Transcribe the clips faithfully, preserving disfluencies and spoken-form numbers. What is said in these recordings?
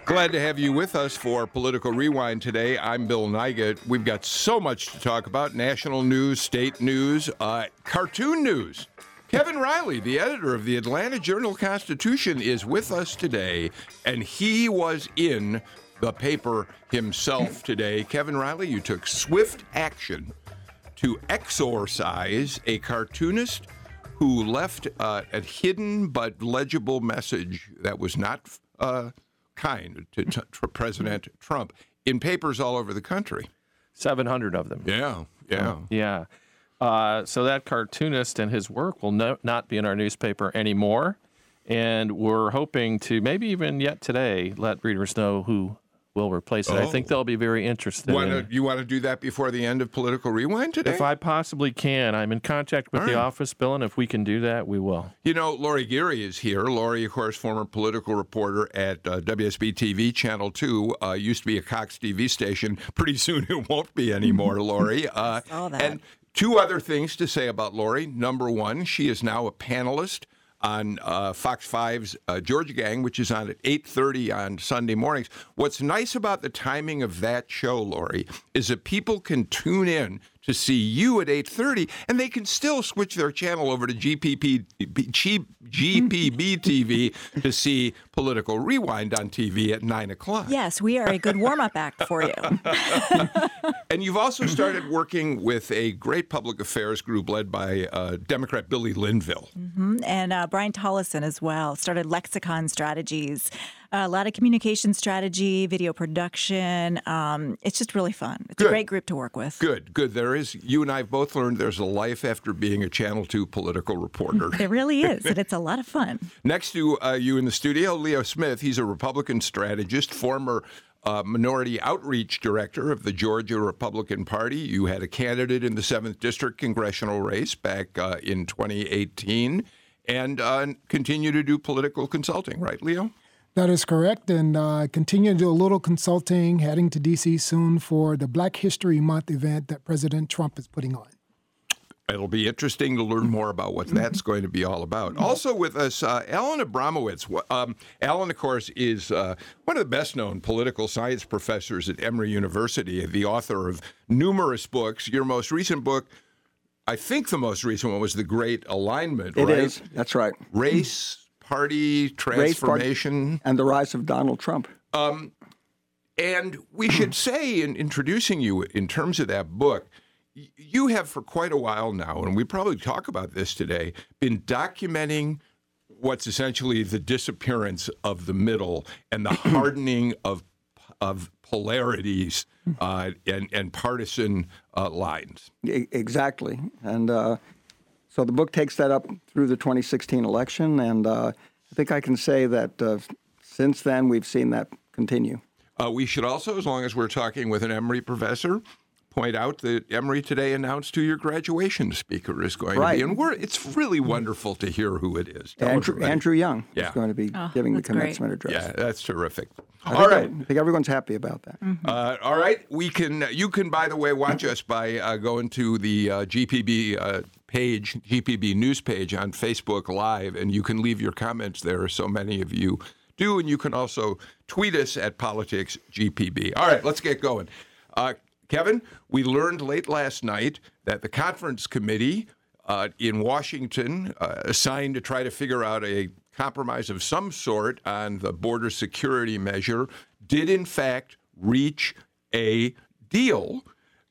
Glad to have you with us for Political Rewind today. I'm Bill Nigut. We've got so much to talk about. National news, state news, uh, cartoon news. Kevin Riley, the editor of the Atlanta Journal-Constitution, is with us today, and he was in the paper himself today. Kevin Riley, you took swift action to exorcise a cartoonist who left uh, a hidden but legible message that was not uh, kind to, to, to President Trump in papers all over the country. seven hundred of them. Yeah, yeah. Oh, yeah. Uh, so that cartoonist and his work will no, not be in our newspaper anymore. And we're hoping to maybe even yet today let readers know who will replace it. Oh. I think they'll be very interested. Wanna, in, you want to do that before the end of Political Rewind today? If I possibly can. I'm in contact with All the right. office, Bill, and if we can do that, we will. You know, Lori Geary is here. Lori, of course, former political reporter at uh, W S B T V Channel two. Uh, used to be a Cox T V station. Pretty soon it won't be anymore, Lori. Uh, Saw that. And two other things to say about Lori. Number one, she is now a panelist on uh, Fox five's uh, Georgia Gang, which is on at eight thirty on Sunday mornings. What's nice about the timing of that show, Lori, is that people can tune in to see you at eight thirty, and they can still switch their channel over to G P P, G P B T V to see Political Rewind on T V at nine o'clock. Yes, we are a good warm-up act for you. And you've also started working with a great public affairs group led by uh, Democrat Billy Linville. Mm-hmm. And uh, Brian Tollison as well started Lexicon Strategies. Uh, a lot of communication strategy, video production. Um, it's just really fun. It's Good. a great group to work with. Good, good. There is, you and I have both learned there's a life after being a Channel two political reporter. It really is, and it's a lot of fun. Next to uh, you in the studio, Leo Smith. He's a Republican strategist, former uh, minority outreach director of the Georgia Republican Party. You had a candidate in the seventh District congressional race back uh, in twenty eighteen, and uh, continue to do political consulting, right, Leo? That is correct, and uh, continue to do a little consulting, heading to D C soon for the Black History Month event that President Trump is putting on. It'll be interesting to learn more about what that's going to be all about. Also with us, uh, Alan Abramowitz. Um, Alan, of course, is uh, one of the best-known political science professors at Emory University, the author of numerous books. Your most recent book, I think the most recent one, was The Great Alignment, It right? is. That's right. Race, party, transformation. Race, party, and the rise of Donald Trump. Um, and we should say, in introducing you in terms of that book, y- you have for quite a while now, and we probably talk about this today, been documenting what's essentially the disappearance of the middle and the hardening of of polarities uh, and, and partisan uh, lines. E- Exactly. And uh, so the book takes that up through the twenty sixteen election, and uh, I think I can say that uh, since then we've seen that continue. Uh, we should also, as long as we're talking with an Emory professor, point out that Emory today announced who your graduation speaker is going Right. to be. And we're, it's really wonderful to hear who it is. Tell Andrew, everybody. Andrew Young Yeah. is going to be Oh, giving the that's great. commencement address. Yeah, that's terrific. I All think, right. I think everyone's happy about that. Uh, all right. We can. You can, by the way, watch us by uh, going to the uh, G P B uh, page, G P B news page on Facebook Live, and you can leave your comments there, as so many of you do. And you can also tweet us at Politics G P B. All right, let's get going. Uh, Kevin, we learned late last night that the conference committee uh, in Washington, uh, assigned to try to figure out a compromise of some sort on the border security measure, did in fact reach a deal,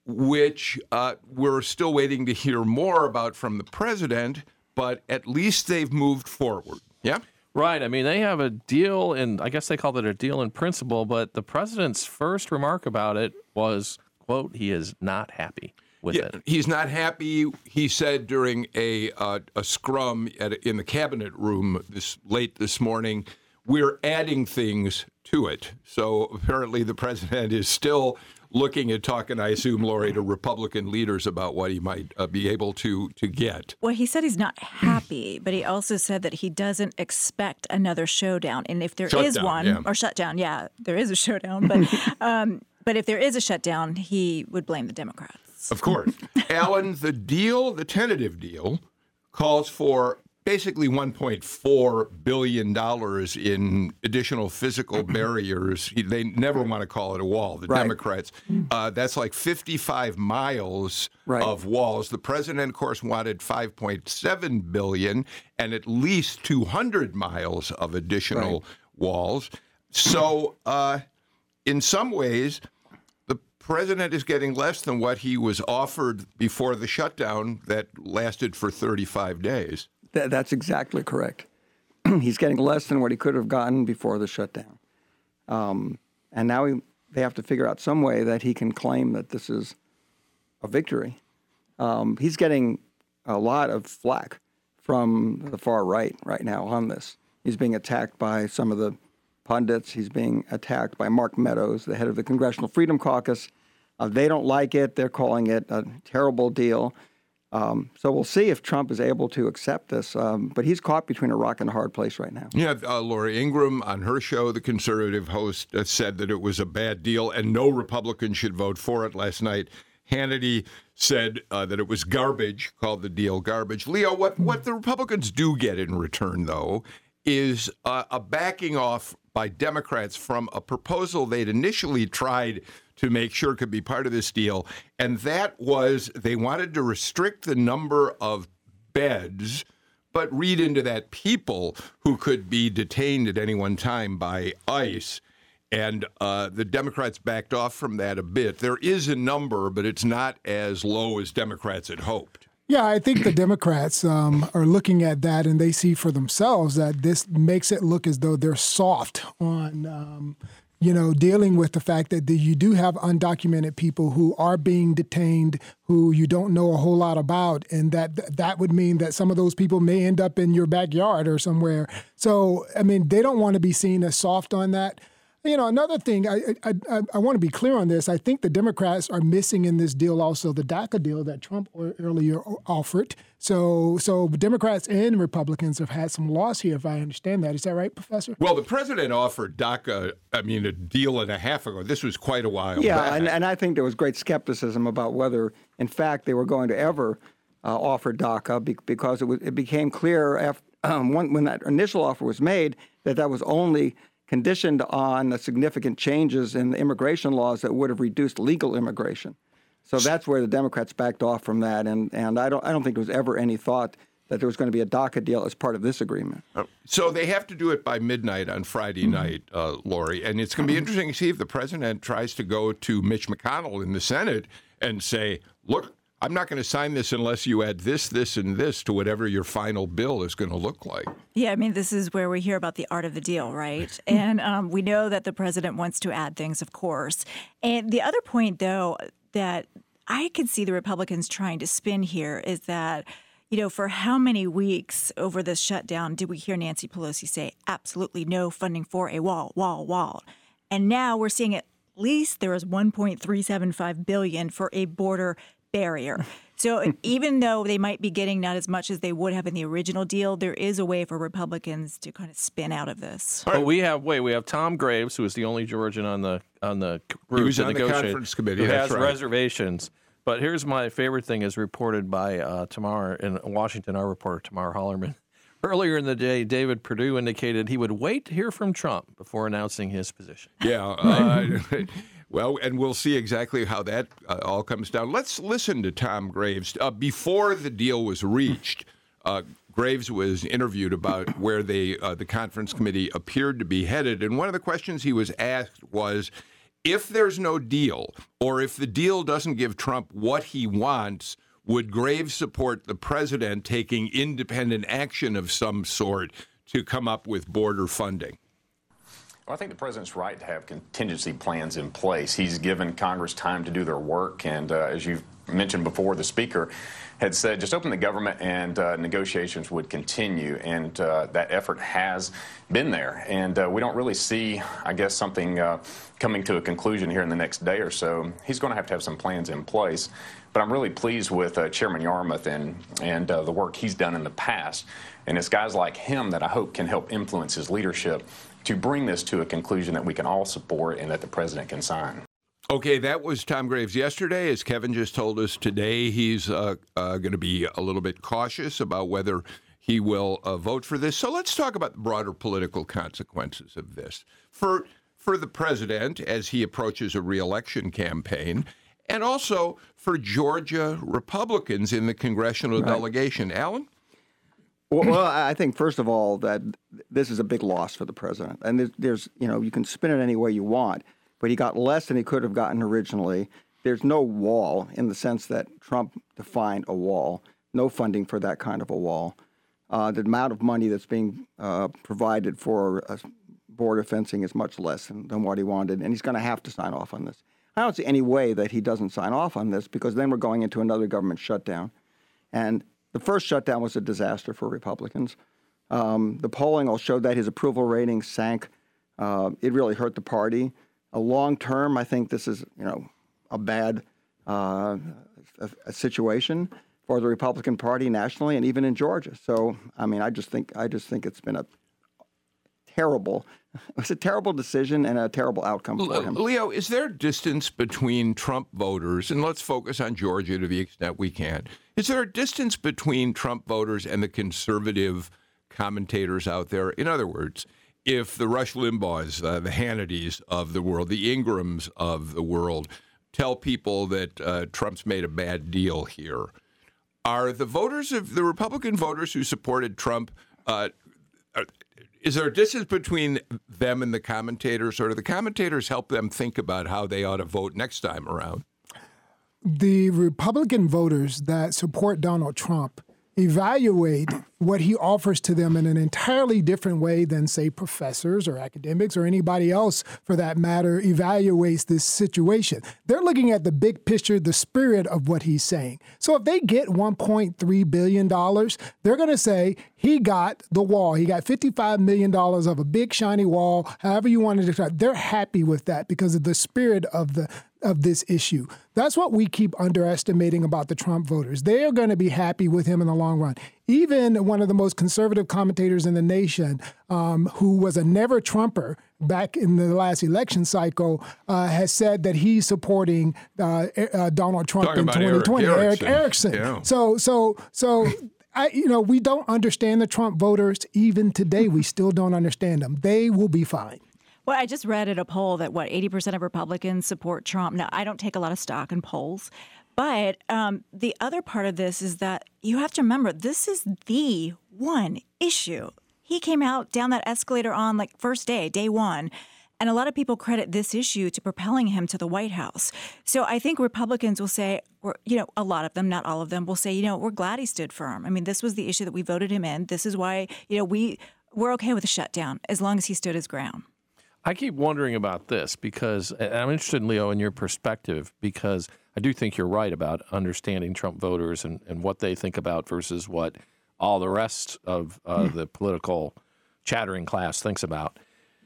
which uh, we're still waiting to hear more about from the president, but at least they've moved forward. Yeah? Right. I mean, they have a deal, and I guess they called it a deal in principle, but the president's first remark about it was, quote, he is not happy with Yeah, it. he's not happy. He said during a uh, a scrum at, in the cabinet room this late this morning, we're adding things to it. So apparently the president is still looking at talking, I assume, Lori, to Republican leaders about what he might uh, be able to to get. Well, he said he's not happy, but he also said that he doesn't expect another showdown. And if there is Shutdown, one, yeah. or shutdown, yeah, there is a showdown. But um, but if there is a shutdown, he would blame the Democrats. Of course. Alan, the deal, the tentative deal, calls for basically one point four billion dollars in additional physical barriers. They never want to call it a wall, the Right. Democrats. Uh, that's like fifty-five miles Right. of walls. The president, of course, wanted five point seven billion dollars and at least two hundred miles of additional Right. walls. So uh, in some ways, the president is getting less than what he was offered before the shutdown that lasted for thirty-five days. Th- that's exactly correct. He's getting less than what he could have gotten before the shutdown. Um, and now he, they have to figure out some way that he can claim that this is a victory. Um, he's getting a lot of flack from the far right right now on this. He's being attacked by some of the pundits. He's being attacked by Mark Meadows, the head of the Congressional Freedom Caucus. Uh, they don't like it. They're calling it a terrible deal. Um, so we'll see if Trump is able to accept this. Um, but he's caught between a rock and a hard place right now. Yeah, uh, Laura Ingraham on her show, the conservative host, uh, said that it was a bad deal and no Republican should vote for it last night. Hannity said uh, that it was garbage, called the deal garbage. Leo, what, what the Republicans do get in return, though, is uh, a backing off by Democrats from a proposal they'd initially tried to make sure could be part of this deal. And that was they wanted to restrict the number of beds, but read into that people who could be detained at any one time by ICE. And uh, the Democrats backed off from that a bit. There is a number, but it's not as low as Democrats had hoped. Yeah, I think the Democrats um, are looking at that and they see for themselves that this makes it look as though they're soft on, um, you know, dealing with the fact that the, you do have undocumented people who are being detained, who you don't know a whole lot about, and that that would mean that some of those people may end up in your backyard or somewhere. So, I mean, they don't want to be seen as soft on that. You know, another thing, I, I I I want to be clear on this. I think the Democrats are missing in this deal also the DACA deal that Trump earlier offered. So so Democrats and Republicans have had some loss here, if I understand that. Is that right, Professor? Well, the president offered DACA, I mean, a deal and a half ago. This was quite a while Yeah, back. and, and I think there was great skepticism about whether, in fact, they were going to ever uh, offer DACA be- because it, was, it became clear after, um, when, when that initial offer was made that that was only conditioned on the significant changes in the immigration laws that would have reduced legal immigration. So that's where the Democrats backed off from that, and and I don't I don't think there was ever any thought that there was going to be a DACA deal as part of this agreement. So they have to do it by midnight on Friday mm-hmm. night, uh, Lori, and it's going to be interesting to see if the president tries to go to Mitch McConnell in the Senate and say, look, I'm not going to sign this unless you add this, this, and this to whatever your final bill is going to look like. Yeah, I mean, this is where we hear about the art of the deal, right? And um, we know that the president wants to add things, of course. And the other point, though, that I could see the Republicans trying to spin here is that, you know, for how many weeks over this shutdown did we hear Nancy Pelosi say absolutely no funding for a wall, wall, wall? And now we're seeing at least there is one point three seven five billion dollars for a border barrier. So even though they might be getting not as much as they would have in the original deal, there is a way for Republicans to kind of spin out of this. But we have wait, we have Tom Graves, who is the only Georgian on the on the group he was to on the negotiate, conference committee. who That's has right. reservations. But here's my favorite thing, as reported by uh, Tamar in Washington, our reporter Tamar Hollerman. Earlier in the day, David Perdue indicated he would wait to hear from Trump before announcing his position. Yeah. Uh, well, and we'll see exactly how that uh, all comes down. Let's listen to Tom Graves. Uh, before the deal was reached, uh, Graves was interviewed about where they, uh, the conference committee appeared to be headed. And one of the questions he was asked was, if there's no deal, or if the deal doesn't give Trump what he wants, would Graves support the president taking independent action of some sort to come up with border funding? Well, I think the president's right to have contingency plans in place. He's given Congress time to do their work, and uh, as you've mentioned before, the Speaker had said just open the government and uh, negotiations would continue, and uh, that effort has been there. And uh, we don't really see, I guess, something uh, coming to a conclusion here in the next day or so. He's going to have to have some plans in place. But I'm really pleased with uh, Chairman Yarmouth and, and uh, the work he's done in the past. And it's guys like him that I hope can help influence his leadership to bring this to a conclusion that we can all support and that the president can sign. Okay, that was Tom Graves yesterday. As Kevin just told us today, he's uh, uh, going to be a little bit cautious about whether he will uh, vote for this. So let's talk about the broader political consequences of this. For for the president as he approaches a reelection campaign, and also for Georgia Republicans in the congressional Right. delegation. Alan? Well, well, I think first of all that this is a big loss for the president, and there's, there's, you know, you can spin it any way you want, but he got less than he could have gotten originally. There's no wall in the sense that Trump defined a wall. No funding for that kind of a wall. Uh, the amount of money that's being uh, provided for uh, border fencing is much less than, than what he wanted, and he's going to have to sign off on this. I don't see any way that he doesn't sign off on this, because then we're going into another government shutdown, and the first shutdown was a disaster for Republicans. Um, the polling all showed that his approval rating sank. Uh, it really hurt the party. A long term, I think this is, you know, a bad uh, a, a situation for the Republican Party nationally and even in Georgia. So, I mean, I just think I just think it's been a terrible, it's a terrible decision and a terrible outcome for him. Leo, is there distance between Trump voters, and let's focus on Georgia to the extent we can, is there a distance between Trump voters and the conservative commentators out there? In other words, if the Rush Limbaughs, uh, the Hannitys of the world, the Ingrams of the world tell people that uh, Trump's made a bad deal here, are the voters of the Republican voters who supported Trump, uh, are, is there a distance between them and the commentators, or do the commentators help them think about how they ought to vote next time around? The Republican voters that support Donald Trump evaluate what he offers to them in an entirely different way than, say, professors or academics or anybody else, for that matter, evaluates this situation. They're looking at the big picture, the spirit of what he's saying. So if they get one point three billion dollars, they're going to say he got the wall. He got fifty-five million dollars of a big shiny wall, however you wanted to. They're happy with that because of the spirit of the of this issue. That's what we keep underestimating about the Trump voters. They are going to be happy with him in the long run. Even one of the most conservative commentators in the nation, um, who was a never Trumper back in the last election cycle, uh, has said that he's supporting uh, uh, Donald Trump Talking in about twenty twenty. Eric Eric Erickson. Yeah. So, so, so. I, you know, we don't understand the Trump voters. Even today, we still don't understand them. They will be fine. Well, I just read at a poll that, what, eighty percent of Republicans support Trump. Now, I don't take a lot of stock in polls, but um, the other part of this is that you have to remember, this is the one issue. He came out down that escalator on, like, first day, day one, and a lot of people credit this issue to propelling him to the White House. So I think Republicans will say, or, you know, a lot of them, not all of them, will say, you know, we're glad he stood firm. I mean, this was the issue that we voted him in. This is why, you know, we, we're okay with a shutdown as long as he stood his ground. I keep wondering about this because and I'm interested, in, Leo, in your perspective, because I do think you're right about understanding Trump voters and, and what they think about versus what all the rest of uh, mm. the political chattering class thinks about.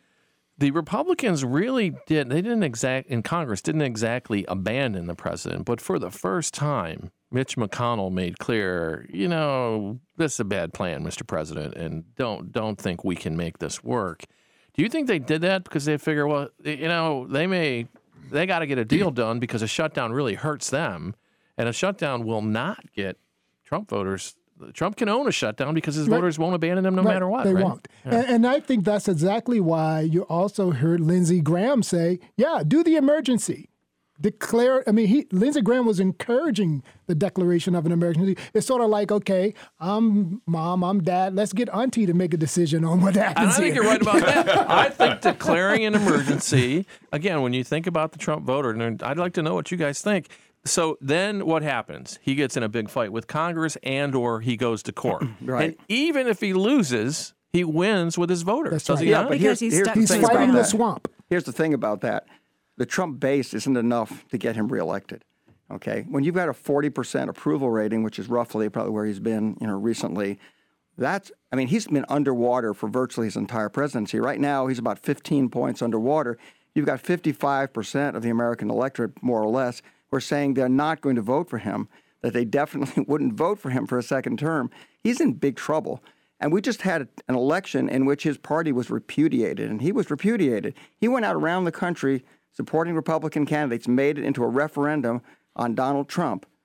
The Republicans really did, they didn't exact, in Congress, didn't exactly abandon the president, but for the first time, Mitch McConnell made clear, you know, this is a bad plan, Mister President, and don't don't think we can make this work. Do you think they did that because they figure, well, you know, they may, they got to get a deal done because a shutdown really hurts them, and a shutdown will not get Trump voters. Trump can own a shutdown because his right. voters won't abandon him no right. matter what. They right? won't. Yeah. And, and I think that's exactly why you also heard Lindsey Graham say, yeah, do the emergency. Declare, I mean, he, Lindsey Graham was encouraging the declaration of an emergency. It's sort of like, okay, I'm mom, I'm dad, let's get auntie to make a decision on what happens and I think here. you're right about that. I think declaring an emergency, again, when you think about the Trump voter, and I'd like to know what you guys think. So then what happens? He gets in a big fight with Congress and or he goes to court. Right. And even if he loses, he wins with his voters. That's Does right. he Yeah, not? but Because here's, he's here's stuck the He's thing fighting about the that. swamp. Here's the thing about that. The Trump base isn't enough to get him reelected. Okay, when you've got a forty percent approval rating, which is roughly probably where he's been, you know, recently, that's, I mean, he's been underwater for virtually his entire presidency. Right now, he's about fifteen points underwater. You've got fifty-five percent of the American electorate, more or less, who are saying they're not going to vote for him, that they definitely wouldn't vote for him for a second term. He's in big trouble. And we just had an election in which his party was repudiated, and he was repudiated. He went out around the country supporting Republican candidates, made it into a referendum on Donald Trump.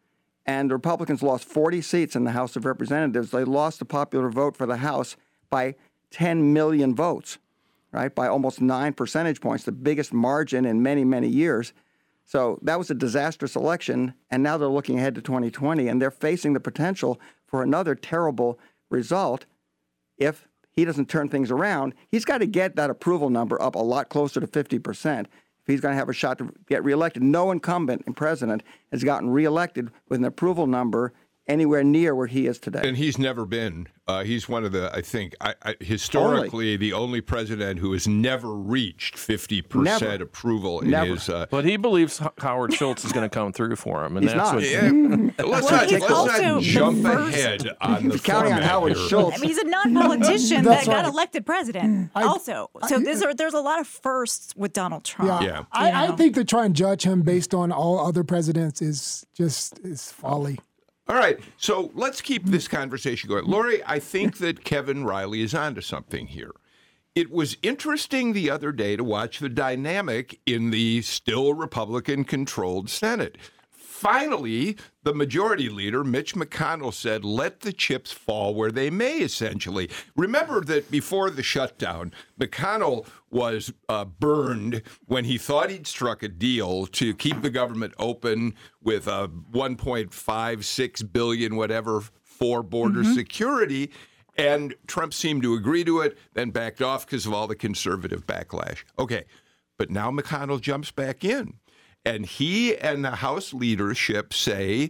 and the Republicans lost forty seats in the House of Representatives. They lost the popular vote for the House by ten million votes, right? By almost nine percentage points, the biggest margin in many, many years. So that was a disastrous election, and now they're looking ahead to twenty twenty, and they're facing the potential for another terrible result if he doesn't turn things around. He's got to get that approval number up a lot closer to fifty percent if he's going to have a shot to get reelected. No incumbent and president has gotten reelected with an approval number anywhere near where he is today. And he's never been. Uh, he's one of the, I think, I, I, historically, only. the only president who has never reached fifty percent Never. approval in Never. his. Uh, But he believes H- Howard Schultz is going to come through for him, and He's that's not. what. yeah, let's Well, not, he's let's also not the jump first- ahead on the He's counting on format Howard here. Schultz. I mean, he's a non-politician that That's got right. elected president. also, so there's a, there's a lot of firsts with Donald Trump. Yeah, Yeah. I, You I know? think to try and judge him based on all other presidents is just is folly. All right, so let's keep this conversation going. Lori, I think that Kevin Riley is onto something here. It was interesting the other day to watch the dynamic in the still Republican-controlled Senate. Finally, the majority leader, Mitch McConnell, said, let the chips fall where they may, essentially. Remember that before the shutdown, McConnell was uh, burned when he thought he'd struck a deal to keep the government open with a one point five six billion dollars whatever for border Mm-hmm. security. And Trump seemed to agree to it, then backed off because of all the conservative backlash. Okay, but now McConnell jumps back in. And he and the House leadership say,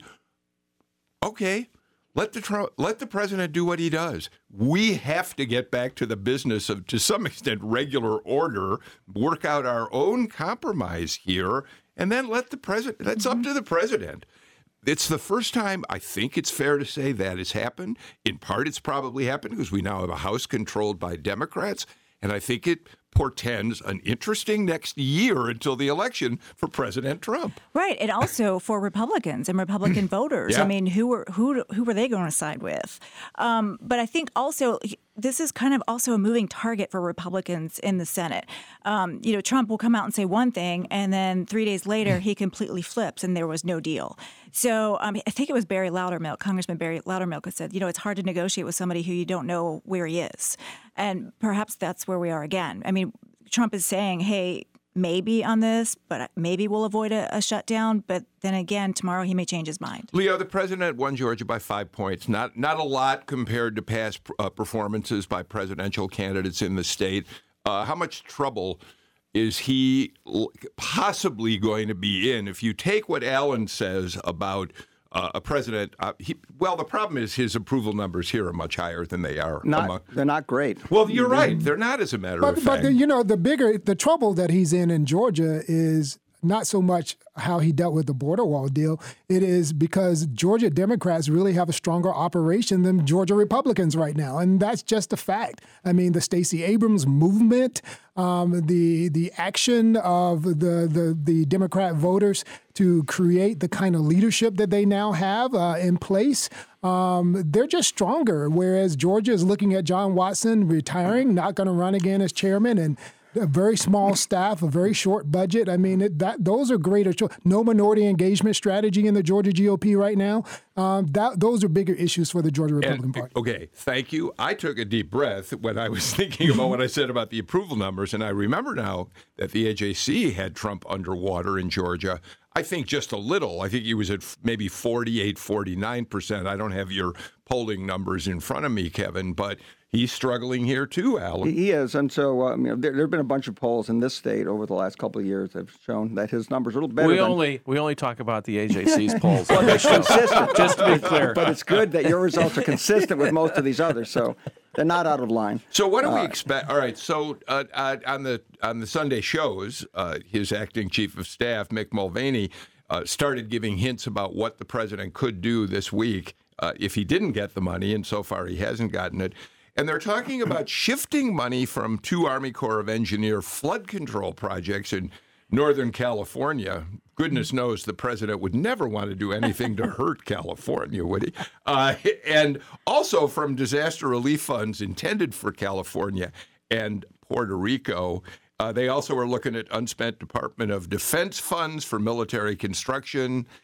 okay, let the Trump, let the president do what he does. We have to get back to the business of, to some extent, regular order, work out our own compromise here, and then let the president, that's up to the president. It's the first time, I think it's fair to say, that has happened. In part, it's probably happened because we now have a House controlled by Democrats, and I think it portends an interesting next year until the election for President Trump. Right, and also for Republicans and Republican voters. Yeah. I mean, who were who who were they going to side with? Um, but I think also this is kind of also a moving target for Republicans in the Senate. Um, you know, Trump will come out and say one thing, and then three days later he completely flips, and there was no deal. So um, I think it was Barry Loudermilk, Congressman Barry Loudermilk, who said, you know, it's hard to negotiate with somebody who you don't know where he is, and perhaps that's where we are again. I mean, Trump is saying, hey, maybe on this, but maybe we'll avoid a, a shutdown. But then again, tomorrow he may change his mind. Leo, the president won Georgia by five points. Not not a lot compared to past uh, performances by presidential candidates in the state. Uh, how much trouble is he l- possibly going to be in if you take what Alan says about uh, a president? Uh, he, well, the problem is his approval numbers here are much higher than they are. Not, among, they're not great. well, you're right. They're not, as a matter But of but fact. the, you know the bigger the trouble that he's in in Georgia is not so much how he dealt with the border wall deal. It is because Georgia Democrats really have a stronger operation than Georgia Republicans right now, and that's just a fact. I mean, the Stacey Abrams movement, um, the the action of the, the the Democrat voters to create the kind of leadership that they now have uh, in place. Um, they're just stronger. Whereas Georgia is looking at John Watson retiring, not going to run again as chairman, and a very small staff, a very short budget. I mean, it, that those are greater. Cho- no minority engagement strategy in the Georgia G O P right now. Um, that those are bigger issues for the Georgia Republican And- Party. Okay, thank you. I took a deep breath when I was thinking about what I said about the approval numbers, and I remember now that the A J C had Trump underwater in Georgia. I think just a little. I think he was at f- maybe forty-eight, forty-nine percent. I don't have your polling numbers in front of me, Kevin, but he's struggling here too, Alan. He is, and so um, you know, there, there have been a bunch of polls in this state over the last couple of years that have shown that his numbers are a little better. We than, only we only talk about the A J C's polls on this show. consistent. Just to be clear. But it's good that your results are consistent with most of these others, so they're not out of line. So what do we expect? All right. So uh, uh, on the on the Sunday shows, uh, his acting chief of staff, Mick Mulvaney, uh, started giving hints about what the president could do this week uh, if he didn't get the money, and so far he hasn't gotten it. And they're talking about shifting money from two Army Corps of Engineer flood control projects in Northern California. Goodness knows the president would never want to do anything to hurt California, would he? Uh, and also from disaster relief funds intended for California and Puerto Rico. Uh, they also are looking at unspent Department of Defense funds for military construction.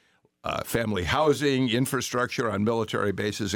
uh, family housing, infrastructure on military bases.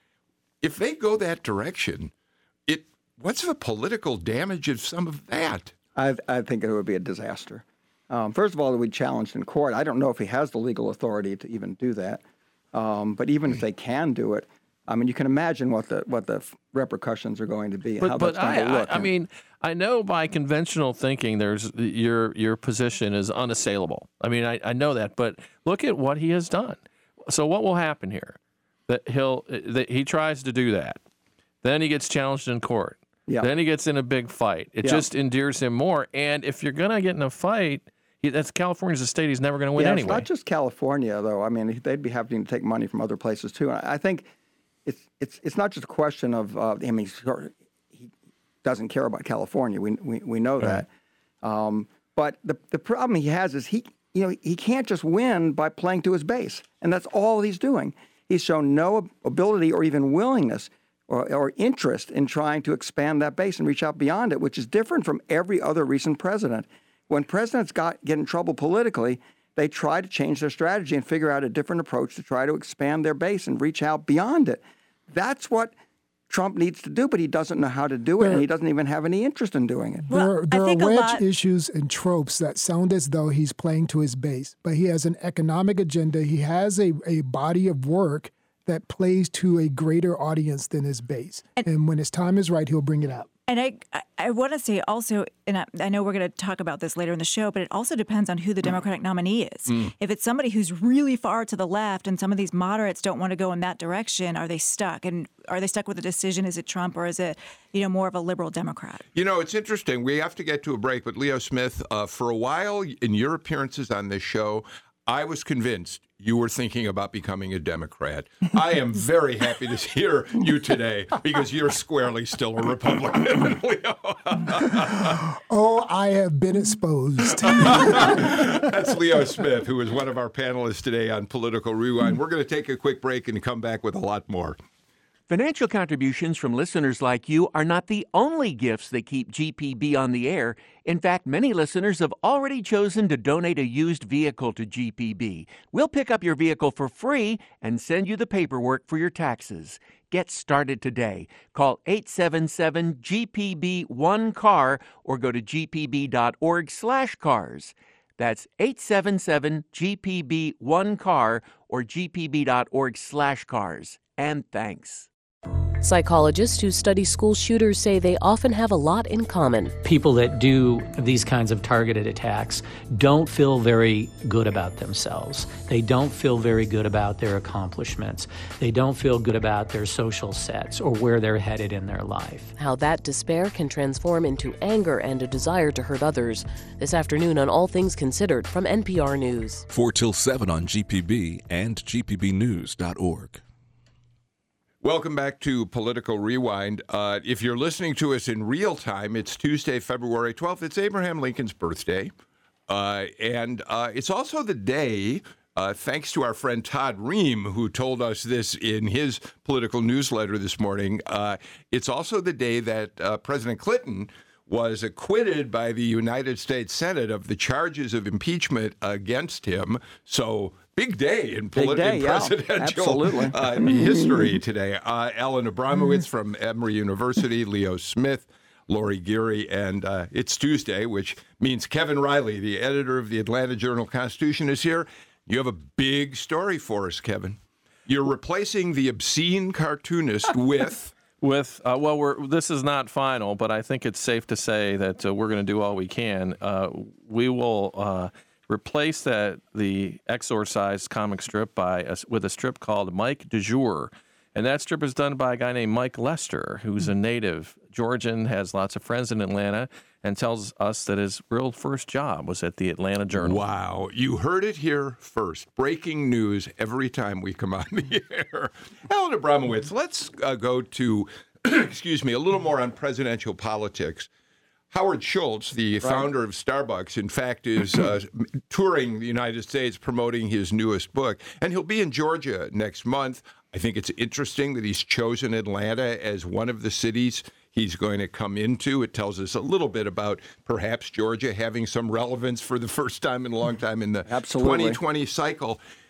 If they go that direction, it what's the political damage of some of that? I, I think it would be a disaster. Um, first of all, it would be challenged in court. I don't know if he has the legal authority to even do that. Um, but even if they can do it, I mean, you can imagine what the what the repercussions are going to be and but, how but that's going I, to look. I, I mean, I know by conventional thinking, there's your your position is unassailable. I mean, I, I know that, but look at what he has done. So what will happen here? That he'll that he tries to do that, then he gets challenged in court. Yeah. Then he gets in a big fight. It Yeah. just endears him more. And if you're gonna get in a fight, he, that's California's a state he's never going to win yeah, anyway. It's not just California, though. I mean, they'd be having to take money from other places too. And I think it's it's it's not just a question of. Uh, I mean, he doesn't care about California. We we we know Right. that. Um, but the the problem he has is he you know he can't just win by playing to his base, and that's all he's doing. He's shown no ability or even willingness or, or interest in trying to expand that base and reach out beyond it, which is different from every other recent president. When presidents got get in trouble politically, they try to change their strategy and figure out a different approach to try to expand their base and reach out beyond it. That's what Trump needs to do, but he doesn't know how to do it, and he doesn't even have any interest in doing it. Well, there there I think are a wedge lot- issues and tropes that sound as though he's playing to his base, but he has an economic agenda. He has a, a body of work that plays to a greater audience than his base. And, and when his time is right, he'll bring it out. And I, I, I want to say also, and I, I know we're going to talk about this later in the show, but it also depends on who the Democratic nominee is. Mm. If it's somebody who's really far to the left and some of these moderates don't want to go in that direction, are they stuck? And are they stuck with a decision? Is it Trump or is it, you know, more of a liberal Democrat? You know, it's interesting. We have to get to a break, but Leo Smith, uh, for a while in your appearances on this show, I was convinced you were thinking about becoming a Democrat. I am very happy to hear you today because you're squarely still a Republican, Leo. Oh, I have been exposed. That's Leo Smith, who is one of our panelists today on Political Rewind. We're going to take a quick break and come back with a lot more. Financial contributions from listeners like you are not the only gifts that keep G P B on the air. In fact, many listeners have already chosen to donate a used vehicle to G P B. We'll pick up your vehicle for free and send you the paperwork for your taxes. Get started today. Call eight seven seven G P B one car or go to g p b dot org slash cars. That's eight seven seven G P B one car or g p b dot org slash cars. And thanks. Psychologists who study school shooters say they often have a lot in common. People that do these kinds of targeted attacks don't feel very good about themselves. They don't feel very good about their accomplishments. They don't feel good about their social sets or where they're headed in their life. How that despair can transform into anger and a desire to hurt others. This afternoon on All Things Considered from N P R News. four till seven on G P B and g p b news dot org. Welcome back to Political Rewind. Uh, if you're listening to us in real time, it's Tuesday, February twelfth. It's Abraham Lincoln's birthday. Uh, and uh, it's also the day, uh, thanks to our friend Todd Ream, who told us this in his political newsletter this morning, uh, it's also the day that uh, President Clinton was acquitted by the United States Senate of the charges of impeachment against him. So big day in, Big polit- day, in yeah. presidential Absolutely. uh, history today. Uh, Ellen Abramowitz from Emory University, Leo Smith, Lori Geary, and uh, it's Tuesday, which means Kevin Riley, the editor of the Atlanta Journal-Constitution, is here. You have a big story for us, Kevin. You're replacing the obscene cartoonist with... With uh, well, we're this is not final, but I think it's safe to say that uh, we're going to do all we can. Uh, we will uh, replace that the exorcised comic strip by a, with a strip called Mike de Jour, and that strip is done by a guy named Mike Lester, who's a native Georgian, has lots of friends in Atlanta, and tells us that his real first job was at the Atlanta Journal. Wow. You heard it here first. Breaking news every time we come on the air. Ellen Abramowitz, let's uh, go to, excuse me, a little more on presidential politics. Howard Schultz, the right. founder of Starbucks, in fact, is uh, touring the United States promoting his newest book, and he'll be in Georgia next month. I think it's interesting that he's chosen Atlanta as one of the cities he's going to come into. It tells us a little bit about perhaps Georgia having some relevance for the first time in a long time in the Absolutely. twenty twenty cycle.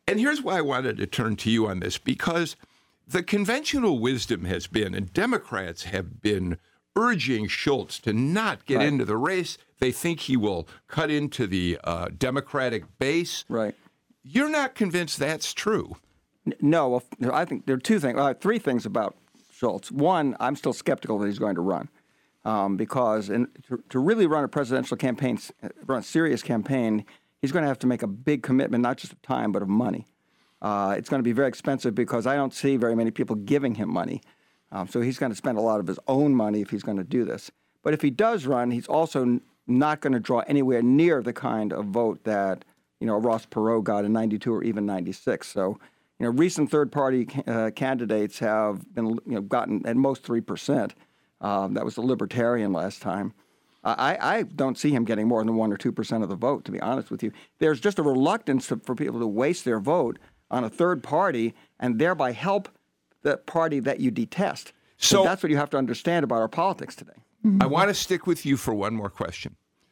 And here's why I wanted to turn to you on this, because the conventional wisdom has been, and Democrats have been urging Schultz to not get Right. into the race. They think he will cut into the uh, Democratic base. Right. You're not convinced that's true. N- No, well, f- I think there are two things, uh, three things about Schultz. One, I'm still skeptical that he's going to run, um, because in, to, to really run a presidential campaign, s- run a serious campaign, he's going to have to make a big commitment, not just of time, but of money. Uh, it's going to be very expensive because I don't see very many people giving him money. Um, so he's going to spend a lot of his own money if he's going to do this. But if he does run, he's also n- not going to draw anywhere near the kind of vote that, you know, Ross Perot got in ninety-two or even ninety-six. So, you know, recent third-party uh, candidates have been, you know, gotten at most three percent. Um, that was the Libertarian last time. I, I don't see him getting more than one or two percent of the vote, to be honest with you. There's just a reluctance to, for people to waste their vote on a third party and thereby help the party that you detest. So, So- that's what you have to understand about our politics today. I want to stick with you for one more question.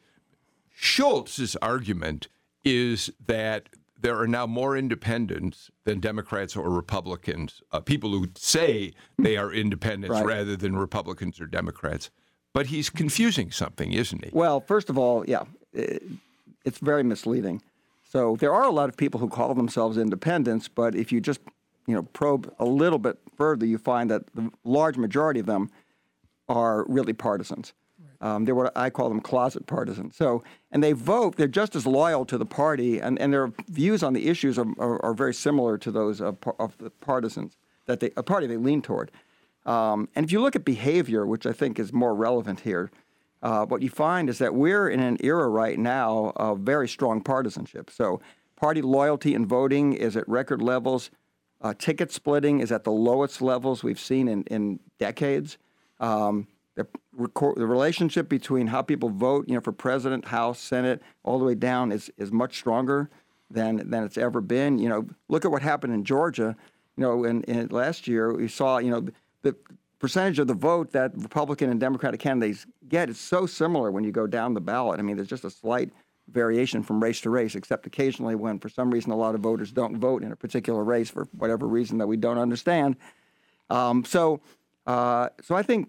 Schultz's argument is that there are now more independents than Democrats or Republicans, uh, people who say they are independents Right. rather than Republicans or Democrats. But he's confusing something, isn't he? Well, first of all, yeah, it, it's very misleading. So there are a lot of people who call themselves independents, but if you just, you know, probe a little bit further, you find that the large majority of them are really partisans. Um, they're what I call them closet partisans. So, and they vote, they're just as loyal to the party, and, and their views on the issues are, are, are very similar to those of, par- of the partisans, that they, a party they lean toward. Um, and if you look at behavior, which I think is more relevant here, uh, what you find is that we're in an era right now of very strong partisanship. So party loyalty in voting is at record levels. Uh, ticket splitting is at the lowest levels we've seen in, in decades. Um, the, record, the relationship between how people vote, you know, for president, House, Senate, all the way down is is much stronger than than it's ever been. You know, look at what happened in Georgia. You know, in, in last year we saw, you know, the percentage of the vote that Republican and Democratic candidates get is so similar when you go down the ballot. I mean, there's just a slight variation from race to race, except occasionally when, for some reason, a lot of voters don't vote in a particular race for whatever reason that we don't understand. Um, so, uh, so I think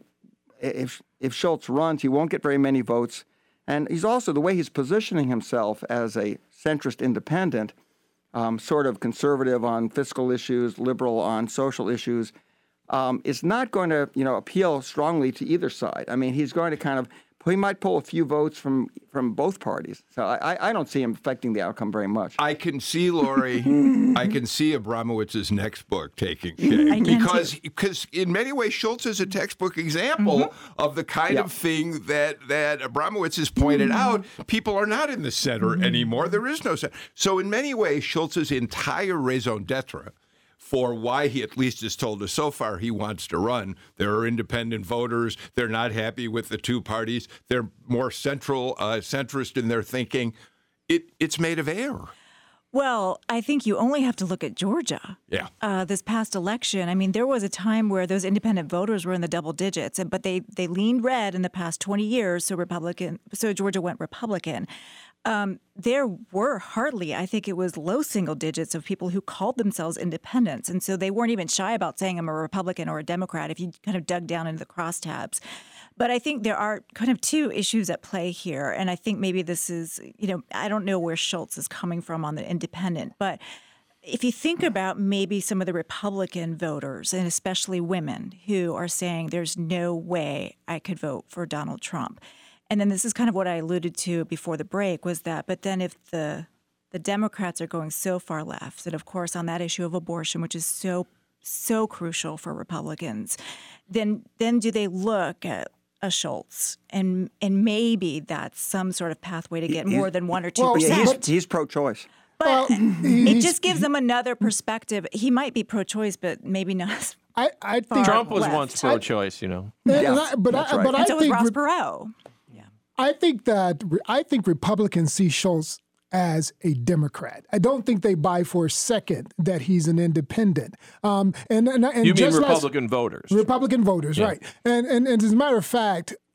if if Schultz runs, he won't get very many votes, and he's also the way he's positioning himself as a centrist independent, um, sort of conservative on fiscal issues, liberal on social issues. Um, is not going to, you know, appeal strongly to either side. I mean, he's going to kind of, he might pull a few votes from from both parties. So I, I don't see him affecting the outcome very much. I can see, Lori, I can see Abramowitz's next book taking shape. I can because too. because in many ways, Schultz is a textbook example Mm-hmm. of the kind Yeah. of thing that, that Abramowitz has pointed Mm-hmm. out. People are not in the center anymore. There is no center. So in many ways, Schultz's entire raison d'etre for why he at least has told us so far he wants to run. There are independent voters. They're not happy with the two parties. They're more central, uh, centrist in their thinking. It It's made of air. Well, I think you only have to look at Georgia. Yeah. Uh, this past election, I mean, there was a time where those independent voters were in the double digits, and but they they leaned red in the past twenty years. So Republican, so Georgia went Republican. Um, there were hardly, I think it was low single digits of people who called themselves independents, and so they weren't even shy about saying I'm a Republican or a Democrat if you kind of dug down into the crosstabs. But I think there are kind of two issues at play here, and I think maybe this is, you know, I don't know where Schultz is coming from on the independent, but if you think about maybe some of the Republican voters, and especially women, who are saying there's no way I could vote for Donald Trump. And then this is kind of what I alluded to before the break was that, but then if the the Democrats are going so far left, and of course on that issue of abortion, which is so, so crucial for Republicans, then then do they look at a Schultz, and and maybe that's some sort of pathway to get He- more than one or two well, Yeah, percent. he's, he's pro-choice. But Well, it he's- just gives them another perspective. He might be pro-choice, but maybe not. as- I, I think Trump was left. once pro-choice, you know. and Yeah, I- but that's I, right. but I And so was think Ross Re- Perot. I think that I think Republicans see Schultz as a Democrat. I don't think they buy for a second that he's an independent. Um, and, and, and You mean just last- Republican voters? Republican voters, Yeah. right? And, and and as a matter of fact,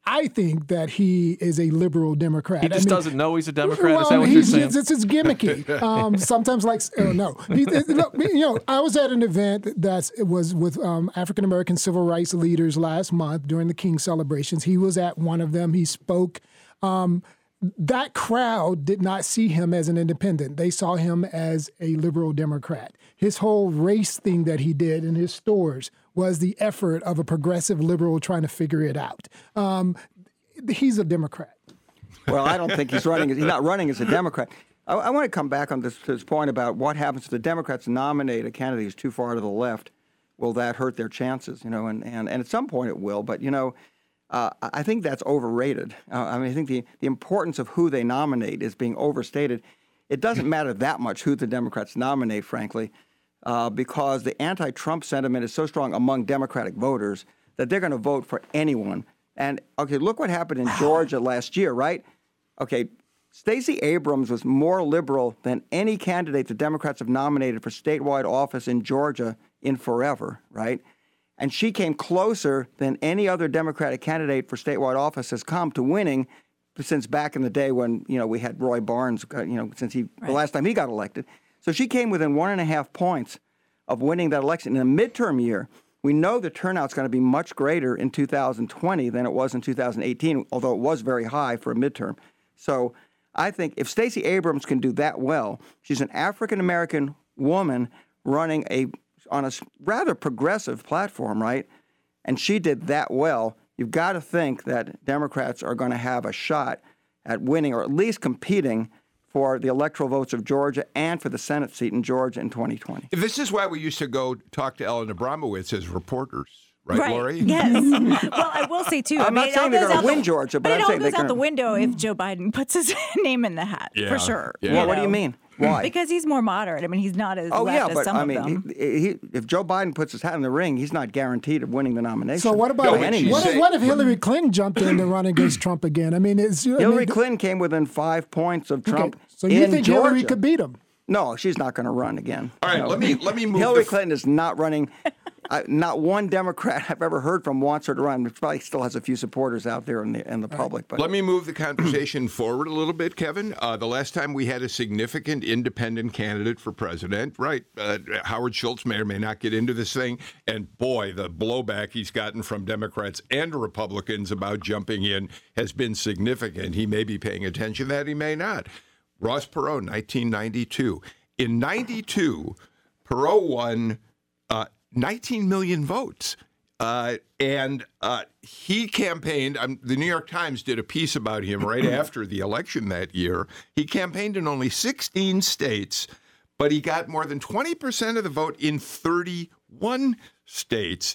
I think that he is a liberal Democrat. He just I mean, doesn't know he's a Democrat. Well, Is that what he's, you're saying? It's, it's gimmicky. Um, sometimes, like, oh, no. He, it, look, you know, I was at an event that was with um, African American civil rights leaders last month during the King celebrations. He was at one of them. He spoke. Um, that crowd did not see him as an independent. They saw him as a liberal Democrat. His whole race thing that he did in his stores was the effort of a progressive liberal trying to figure it out. Um, he's a Democrat. Well, I don't think he's running. He's not running as a Democrat. I, I want to come back on this, this point about what happens if the Democrats nominate a candidate who's too far to the left. Will that hurt their chances? You know, and, and, and at some point it will. But, you know, uh, I think that's overrated. Uh, I mean, I think the, the importance of who they nominate is being overstated. It doesn't matter that much who the Democrats nominate, frankly, uh, because the anti-Trump sentiment is so strong among Democratic voters that they're going to vote for anyone. And, okay, look what happened in Georgia last year, right? Okay, Stacey Abrams was more liberal than any candidate the Democrats have nominated for statewide office in Georgia in forever, right? And she came closer than any other Democratic candidate for statewide office has come to winning since back in the day when, you know, we had Roy Barnes, you know, since he, right. the last time he got elected. So she came within one and a half points of winning that election. In a midterm year, we know the turnout's going to be much greater in two thousand twenty than it was in two thousand eighteen, although it was very high for a midterm. So I think if Stacey Abrams can do that well, she's an African-American woman running a on a rather progressive platform, right? And she did that well. You've got to think that Democrats are going to have a shot at winning or at least competing for the electoral votes of Georgia and for the Senate seat in Georgia in twenty twenty. This is why we used to go talk to Ellen Abramowitz as reporters. Right, right. Lori? Yes. Well, I will say, too. I'm I mean, not saying they're going to win the, Georgia, but, but I'm it all saying goes they're out the gonna... window if Joe Biden puts his name in the hat, yeah. for sure. Yeah. Well, what do you mean? Why? Because he's more moderate. I mean, he's not as oh, left yeah, as but some I of mean, them. he, he, if Joe Biden puts his hat in the ring, he's not guaranteed of winning the nomination. So what about No, what, she's if, saying- what if Hillary Clinton jumped in to run against Trump again? I mean, it's, I Hillary mean, Clinton came within five points of Trump. Okay, so you in think Georgia. Hillary could beat him? No, she's not going to run again. All right, No. let me let me move. Hillary the, Clinton is not running. I, not one Democrat I've ever heard from wants her to run. It probably still has a few supporters out there in the in the public. But Let me move the conversation forward a little bit, Kevin. Uh, the last time we had a significant independent candidate for president, right? Uh, Howard Schultz may or may not get into this thing. And boy, the blowback he's gotten from Democrats and Republicans about jumping in has been significant. He may be paying attention to that, he may not. Ross Perot, nineteen ninety-two. In ninety-two, Perot won uh, nineteen million votes. Uh, and uh, he campaigned, um, the New York Times did a piece about him right after the election that year. He campaigned in only sixteen states, but he got more than twenty percent of the vote in thirty-one states.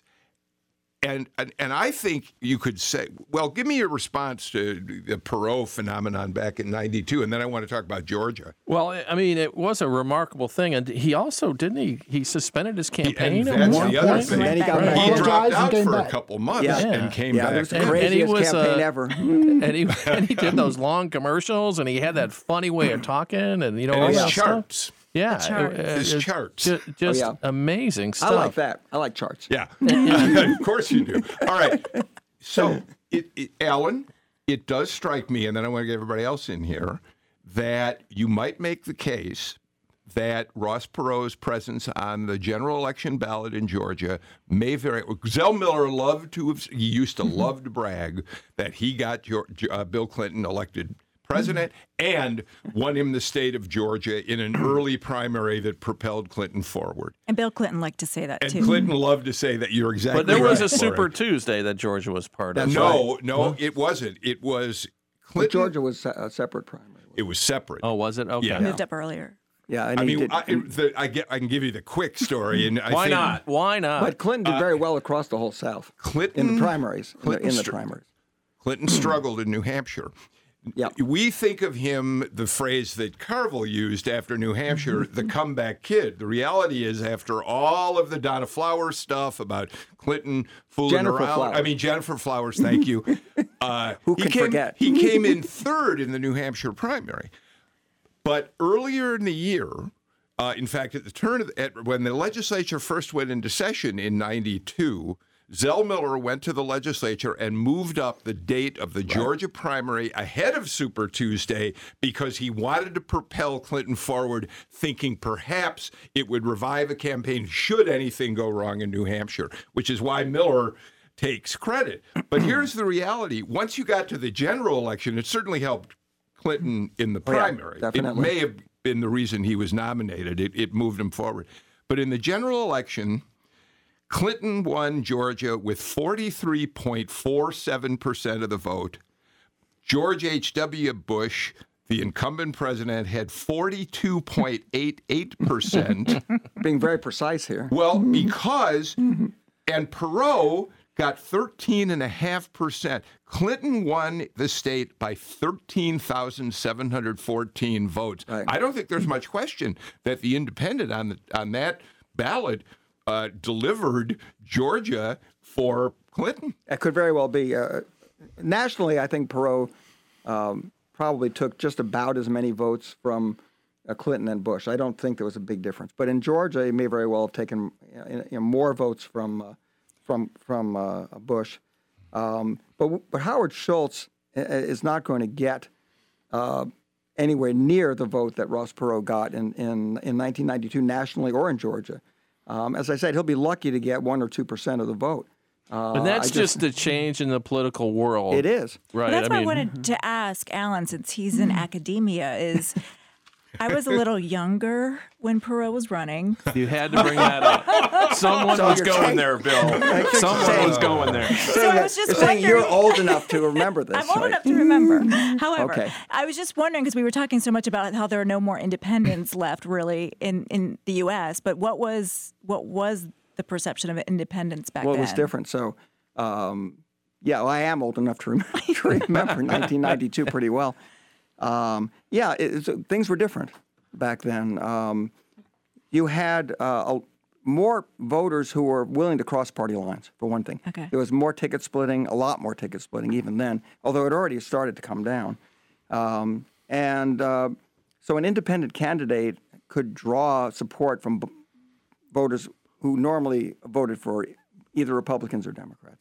And, and and I think you could say, well, give me your response to the Perot phenomenon back in ninety-two, and then I want to talk about Georgia. Well, I mean, it was a remarkable thing, and he also didn't he he suspended his campaign and at that's one the other point. thing. And then he got He back. dropped Apologized and out came for back. a couple months Yeah. and came yeah, back. it was the And- and he craziest was, campaign uh, ever. and he and he did those long commercials, and he had that funny way of talking, and you know And all his that stuff. charts. Yeah, charts. it- it- His it's charts. ju- just yeah. amazing I stuff. like that. I like charts. Yeah, of course you do. All right. So, it, it, Alan, it does strike me, and then I want to get everybody else in here, that you might make the case that Ross Perot's presence on the general election ballot in Georgia may very. Zell Miller loved to have. He used to love to brag that he got George, uh, Bill Clinton elected president and won him the state of Georgia in an early primary that propelled Clinton forward. And Bill Clinton liked to say that, And too. Clinton loved to say that. You're exactly But there was right, a Super Lori. Tuesday that Georgia was part of. No, no, it wasn't. It was But Clinton. Georgia was a a separate primary. It was separate. Oh, was it? Okay. Yeah. Moved up earlier. Yeah, and I he mean, did, I, the, I get. I can give you the quick story, and I Why think not? Why not? but Clinton did very well across the whole South Clinton in the primaries. In the, Clinton in the str- primaries. Clinton struggled in New Hampshire. Yeah. We think of him, the phrase that Carville used after New Hampshire, the comeback kid. The reality is, after all of the Donna Flowers stuff about Clinton fooling Jennifer around, Flowers. I mean Jennifer Flowers, thank you. Uh, Who he can came, forget? He came in third in the New Hampshire primary, but earlier in the year, uh, in fact, at the turn of the, at, when the legislature first went into session in ninety-two. Zell Miller went to the legislature and moved up the date of the Georgia primary ahead of Super Tuesday because he wanted to propel Clinton forward, thinking perhaps it would revive a campaign should anything go wrong in New Hampshire, which is why Miller takes credit. But here's the reality. Once you got to the general election, it certainly helped Clinton in the primary. Oh, yeah, it may have been the reason he was nominated. It, it moved him forward. But in the general election, Clinton won Georgia with forty-three point four seven percent of the vote. George H W. Bush, the incumbent president, had forty-two point eight eight percent. Being very precise here. Well, because, and Perot got thirteen point five percent. Clinton won the state by thirteen thousand seven hundred fourteen votes. Right. I don't think there's much question that the independent on the, on that ballot uh, delivered Georgia for Clinton. It could very well be. Uh, nationally, I think Perot um, probably took just about as many votes from uh, Clinton and Bush. I don't think there was a big difference. But in Georgia, he may very well have taken you know, more votes from uh, from from uh, Bush. Um, but but Howard Schultz is not going to get uh, anywhere near the vote that Ross Perot got in, in, in nineteen ninety-two nationally or in Georgia. Um, as I said, he'll be lucky to get one or two percent of the vote. Uh, and that's just, just a change in the political world. It is. Right. Well, that's I why mean, I wanted to ask Alan, since he's in academia, is I was a little younger when Perot was running. you had to bring that up. Someone So was you're going saying- there, Bill. Someone saying- was going there. So I was just You're saying you're wondering- old enough to remember this. I'm old right? enough to remember. However, Okay. I was just wondering because we were talking so much about how there are no more independents left, really, in, in the U S. But what was what was the perception of independence back Well, then? it was different. So, um, yeah, well, I am old enough to, rem- to remember nineteen ninety-two pretty well. Um, yeah, it, it, things were different back then. Um, you had uh, a, more voters who were willing to cross party lines, for one thing. Okay. There was more ticket splitting, a lot more ticket splitting even then, although it already started to come down. Um, and uh, so an independent candidate could draw support from b- voters who normally voted for either Republicans or Democrats.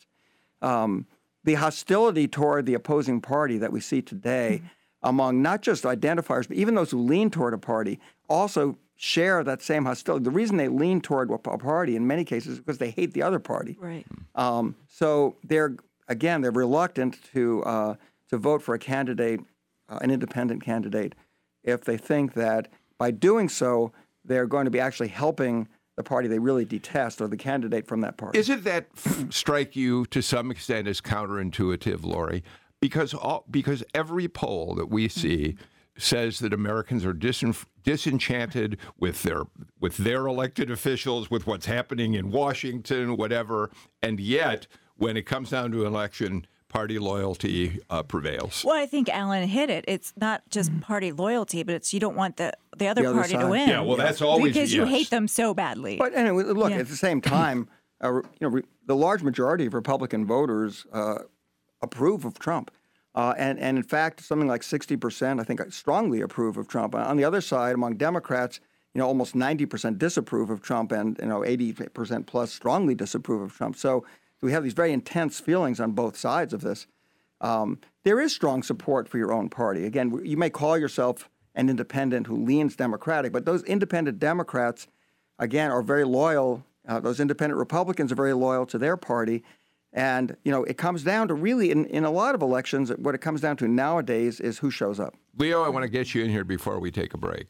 Um, the hostility toward the opposing party that we see today among not just identifiers, but even those who lean toward a party also share that same hostility. The reason they lean toward a party in many cases is because they hate the other party. Right. Um, so they're, again, they're reluctant to, uh, to vote for a candidate, uh, an independent candidate, if they think that by doing so, they're going to be actually helping the party they really detest or the candidate from that party. Isn't that f- strike you to some extent as counterintuitive, Lori? Because all, because every poll that we see says that Americans are disin- disenchanted with their with their elected officials, with what's happening in Washington, whatever, and yet when it comes down to an election, party loyalty uh, prevails. Well, I think Alan hit it. It's not just party loyalty, but it's you don't want the, the other The other party to side. win. Yeah, well, that's always because you yes. hate them so badly. But anyway, look, Yeah. at the same time, uh, you know, re- the large majority of Republican voters uh, approve of Trump. Uh, and, and in fact, something like sixty percent, I think, strongly approve of Trump. On the other side, among Democrats, you know, almost ninety percent disapprove of Trump and, you know, eighty percent plus strongly disapprove of Trump. So we have these very intense feelings on both sides of this. Um, there is strong support for your own party. Again, you may call yourself an independent who leans Democratic, but those independent Democrats, again, are very loyal. Uh, those independent Republicans are very loyal to their party. And, you know, it comes down to really, in, in a lot of elections, what it comes down to nowadays is who shows up. Leo, I want to get you in here before we take a break.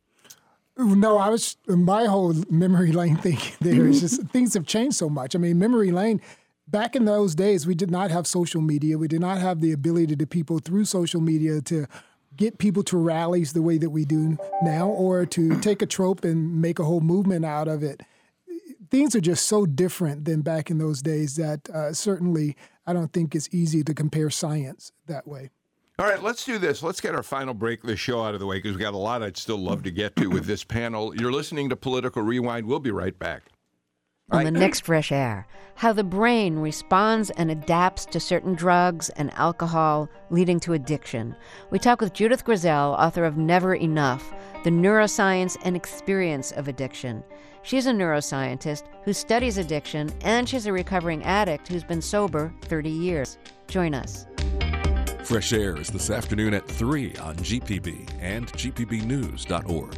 No, I was my whole memory lane thing there is just things have changed so much. I mean, memory lane, back in those days, we did not have social media. We did not have the ability to people through social media to get people to rallies the way that we do now, or to take a trope and make a whole movement out of it. Things are just so different than back in those days that uh, certainly I don't think it's easy to compare science that way. All right, let's do this. Let's get our final break of the show out of the way because we've got a lot I'd still love to get to with this panel. You're listening to Political Rewind. We'll be right back. On the next Fresh Air, how the brain responds and adapts to certain drugs and alcohol, leading to addiction. We talk with Judith Grisel, author of Never Enough, The Neuroscience and Experience of Addiction. She's a neuroscientist who studies addiction, and she's a recovering addict who's been sober thirty years. Join us. Fresh Air is this afternoon at three on G P B and G P B news dot org.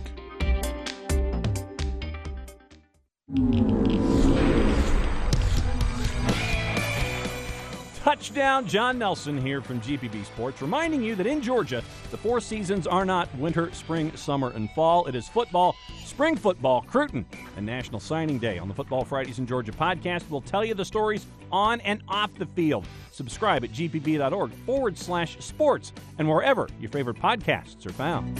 Touchdown, John Nelson here from G P B Sports, reminding you that in Georgia, the four seasons are not winter, spring, summer, and fall. It is football, spring football, Cruton, and National Signing Day. On the Football Fridays in Georgia podcast, we'll tell you the stories on and off the field. Subscribe at gpb.org forward slash sports and wherever your favorite podcasts are found.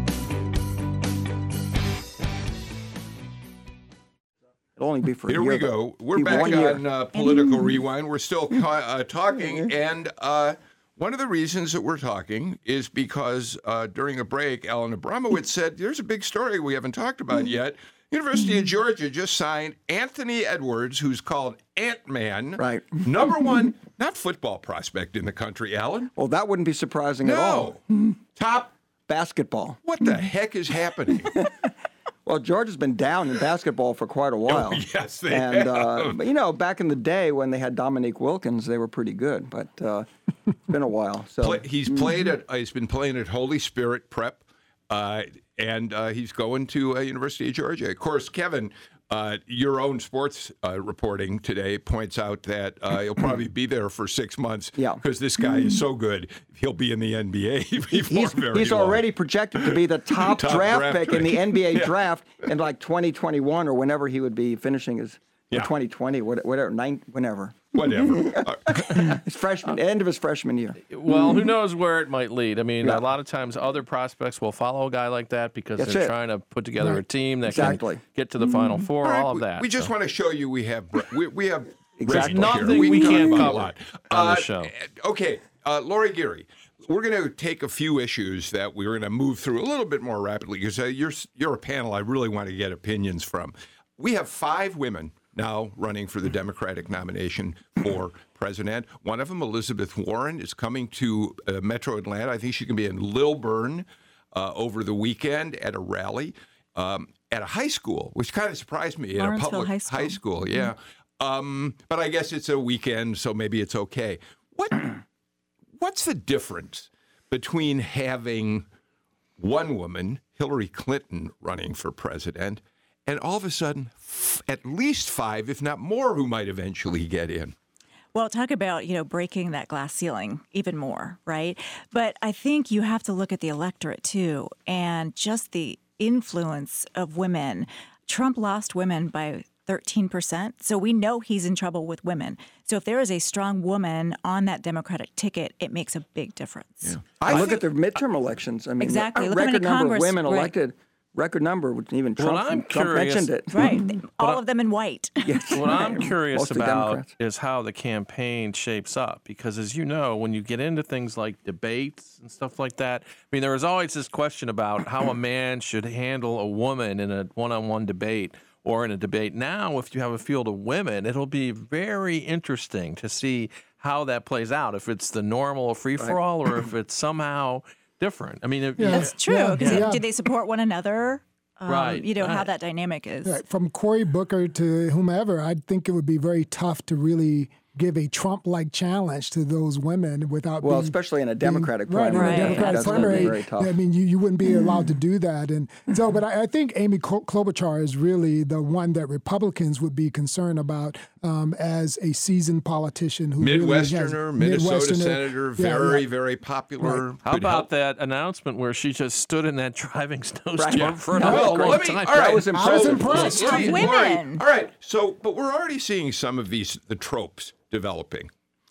It'll only be for Here a year, we go. We're be back one year. on uh, Political Rewind. We're still uh, talking, and uh, one of the reasons that we're talking is because uh, during a break, Alan Abramowitz said, there's a big story we haven't talked about yet. University of Georgia just signed Anthony Edwards, who's called Ant-Man. Right. Number one, not football prospect in the country, Alan. Well, that wouldn't be surprising at all. No. Top. Basketball. What the heck is happening? Well, Georgia's been down in basketball for quite a while. Oh, yes, they and, have. Uh, but, you know, back in the day when they had Dominique Wilkins, they were pretty good. But uh, it's been a while. So Play, he's played at. Uh, he's been playing at Holy Spirit Prep, uh, and uh, he's going to uh, University of Georgia. Of course, Kevin, uh, your own sports uh, reporting today points out that uh, he'll probably be there for six months. Yeah. Because this guy is so good, he'll be in the N B A before he's, very he's long. already projected to be the top, Top draft, draft pick in pick. the N B A Yeah. draft in like twenty twenty-one or whenever he would be finishing his Yeah. or twenty twenty, what- whatever, nine, whenever. Whatever. His freshman, end of his freshman year. Well, who knows where it might lead? I mean, Yeah. a lot of times other prospects will follow a guy like that because That's they're it. trying to put together a Right. team that Exactly. can get to the Final Four, All right, all of we- that. We just So- want to show you we have bre- we, we have Exactly. breakfast Nothing here. we can can't talk about cover a lot. on the Uh, show. Okay, uh, Lori Geary, we're going to take a few issues that we're going to move through a little bit more rapidly because uh, you're you're a panel I really want to get opinions from. We have five women now running for the Democratic nomination for president. One of them, Elizabeth Warren, is coming to uh, Metro Atlanta. I think she can be in Lilburn uh, over the weekend at a rally um, at a high school, which kind of surprised me. At a Lawrenceville public High School. high school, yeah. Um, but I guess it's a weekend, so maybe it's okay. What What's the difference between having one woman, Hillary Clinton, running for president, and all of a sudden, f- at least five, if not more, who might eventually get in? Well, talk about, you know, breaking that glass ceiling even more, right? But I think you have to look at the electorate too, and just the influence of women. Trump lost women by thirteen percent. So we know he's in trouble with women. So if there is a strong woman on that Democratic ticket, it makes a big difference. Yeah. I I look think- at the midterm elections. I mean, Exactly. a Look how many record number Congress- of women right. elected. Record number, even Trump, Well, I'm Trump curious- mentioned it. Right. All of them in white. Yes. What I'm curious Mostly about Democrats. is how the campaign shapes up. Because as you know, when you get into things like debates and stuff like that, I mean, there was always this question about how a man should handle a woman in a one-on-one debate or in a debate. Now, if you have a field of women, it'll be very interesting to see how that plays out, if it's the normal free-for-all or if it's somehow different. I mean, if, Yeah. That's true. Yeah, Because yeah. do they support one another? Um, Right, You know, how right. that dynamic is. Right, from Cory Booker to whomever, I think it would be very tough to really give a Trump-like challenge to those women without Well, being, especially in a being- Democratic right, primary. in a Right. Democratic That's gonna be primary. very tough. I mean, you, you wouldn't be allowed to do that. And so, but I, I think Amy Klo- Klobuchar is really the one that Republicans would be concerned about um, as a seasoned politician who really has, Midwesterner, Minnesota Midwesterner. senator, Yeah, very, yeah. very popular. How could about help. that announcement where she just stood in that driving snowstorm Right. for a That was long, great. long Let me, time? all right. That was I was impressive. impressed. Let me- Women. Lori, all right. So, but we're already seeing some of these the tropes developing.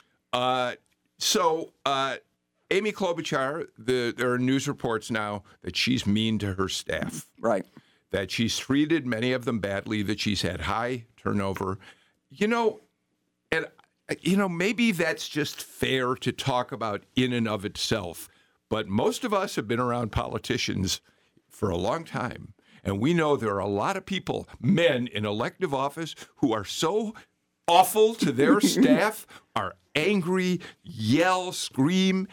Uh, so, uh, Amy Klobuchar, the, there are news reports now that she's mean to her staff, Right. that she's treated many of them badly, that she's had high turnover. You know, and you know maybe that's just fair to talk about in and of itself. But most of us have been around politicians for a long time. And we know there are a lot of people, men in elective office, who are so awful to their staff, are angry, yell, scream.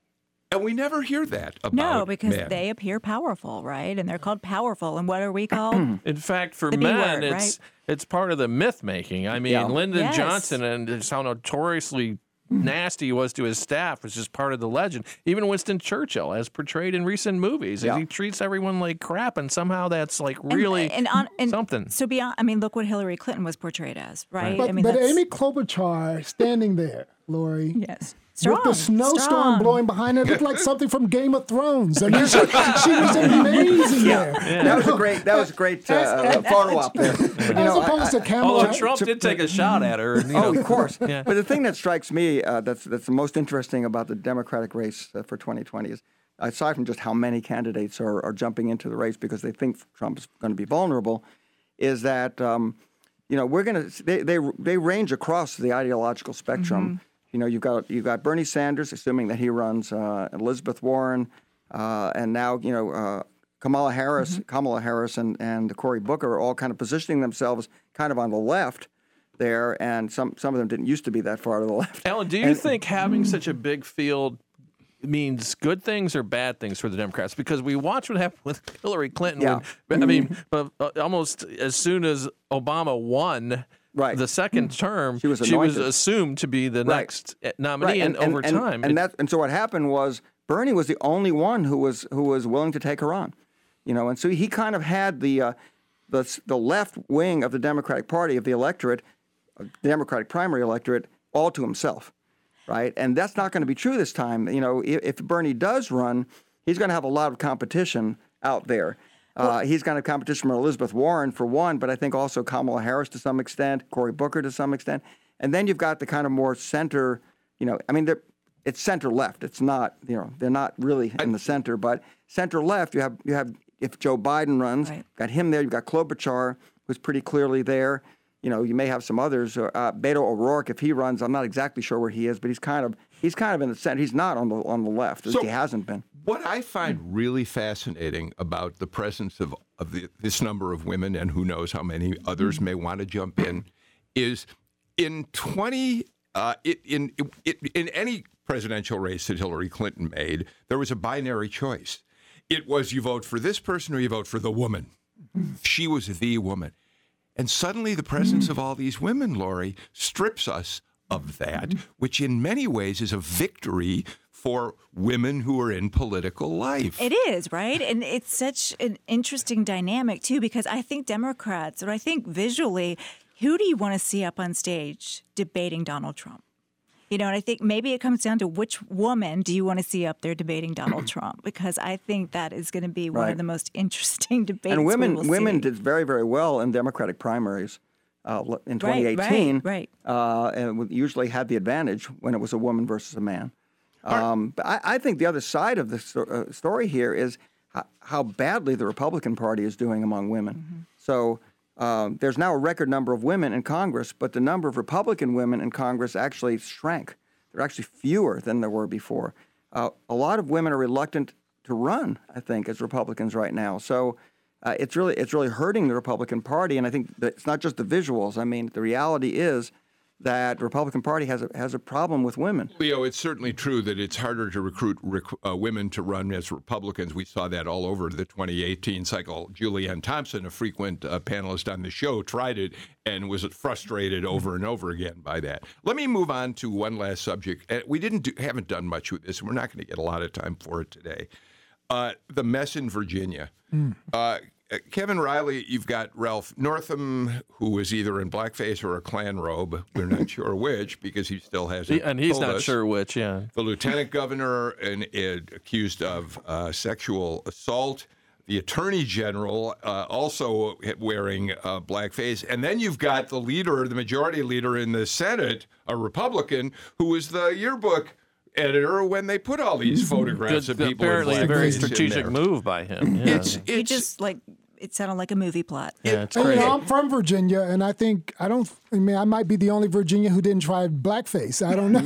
And we never hear that about No, because men. they appear powerful, right? And they're called powerful. And what are we called? In fact, for The B men, word, it's right? it's part of the myth making. I mean, Yeah. Lyndon Yes. Johnson and just how notoriously nasty he was to his staff was just part of the legend. Even Winston Churchill, as portrayed in recent movies, Yeah. he treats everyone like crap, and somehow that's like really and, and on, and something. So beyond, I mean, look what Hillary Clinton was portrayed as, right? But, I mean, but that's, Amy Klobuchar standing there, Lori, yes, strong, with the snowstorm strong. blowing behind her, looked like something from Game of Thrones. I mean, she, she was amazing there. That was a great. That was a great uh, photo op there. You As know, opposed I- to Kamala. Although Trump did take a shot at her. And, you Oh, know, of course. Yeah. But the thing that strikes me uh, that's that's the most interesting about the Democratic race uh, for twenty twenty is, aside from just how many candidates are, are jumping into the race because they think Trump's going to be vulnerable, is that um, you know we're going to they, they they range across the ideological spectrum. Mm-hmm. You know, you've got you've got Bernie Sanders, assuming that he runs, uh, Elizabeth Warren, uh, and now you know. Uh, Kamala Harris, Mm-hmm. Kamala Harris, and, and Cory Booker are all kind of positioning themselves kind of on the left there, and some some of them didn't used to be that far to the left. Alan, do you think having such a big field means good things or bad things for the Democrats? Because we watched what happened with Hillary Clinton. Yeah. When, I mean, uh, uh, almost as soon as Obama won Right. the second term, She was she was anointed. assumed to be the Right. next nominee, Right, and, over time, and, it- that and so what happened was Bernie was the only one who was who was willing to take her on, you know, and so he kind of had the uh, the the left wing of the Democratic Party, of the electorate, uh, the Democratic primary electorate, all to himself, right? And that's not going to be true this time. You know, if, if Bernie does run, he's going to have a lot of competition out there. Uh, he's going to have competition from Elizabeth Warren for one, but I think also Kamala Harris to some extent, Cory Booker to some extent, and then you've got the kind of more center. You know, I mean, they're, it's center left. It's not, you know, they're not really in the center, but center left. You have you have if Joe Biden runs, Right. got him there. You've got Klobuchar, who's pretty clearly there. You know, you may have some others. Uh, Beto O'Rourke, if he runs, I'm not exactly sure where he is, but he's kind of he's kind of in the center. He's not on the on the left, as So- he hasn't been. What I find really fascinating about the presence of, of the, this number of women, and who knows how many others may want to jump in, is in twenty uh, it, in it, in any presidential race that Hillary Clinton made, there was a binary choice. It was you vote for this person or you vote for the woman. She was the woman. And suddenly the presence of all these women, Lori, strips us of that, which in many ways is a victory for women who are in political life. It is, right? And it's such an interesting dynamic, too, because I think Democrats, or I think visually, who do you want to see up on stage debating Donald Trump? You know, and I think maybe it comes down to which woman do you want to see up there debating Donald Trump? Because I think that is going to be one Right. of the most interesting debates. And women we will women see. did very, very well in Democratic primaries uh, in Right, twenty right, eighteen. right. Uh, and usually had the advantage when it was a woman versus a man. Um, but I, I think the other side of the sto- uh, story here is how, how badly the Republican Party is doing among women. Mm-hmm. So um, there's now a record number of women in Congress, but the number of Republican women in Congress actually shrank. There are actually fewer than there were before. Uh, a lot of women are reluctant to run, I think, as Republicans right now. So uh, it's really it's really hurting the Republican Party, and I think that it's not just the visuals. I mean, the reality is that the Republican Party has a has a problem with women. Leo, it's certainly true that it's harder to recruit rec- uh, women to run as Republicans. We saw that all over the twenty eighteen cycle. Julianne Thompson, a frequent uh, panelist on the show, tried it and was frustrated over and over again by that. Let me move on to one last subject. Uh, we didn't do, haven't done much with this, and we're not going to get a lot of time for it today. Uh, the mess in Virginia. Mm. Uh, Kevin Riley, you've got Ralph Northam, who is either in blackface or a Klan robe. We're not sure which because he still hasn't. and he's told not us. sure which, yeah. The lieutenant governor and, and accused of uh, sexual assault. The attorney general uh, also wearing uh, blackface. And then you've got the leader, the majority leader in the Senate, a Republican, who was the yearbook editor when they put all these photographs Good- of people in apparently a very blackface in strategic there. move by him. Yeah. It's He it's just like it sounded like a movie plot. yeah, it's And, you crazy. know, I'm from Virginia, and I think I don't. I mean, I might be the only Virginia who didn't try blackface. I don't know.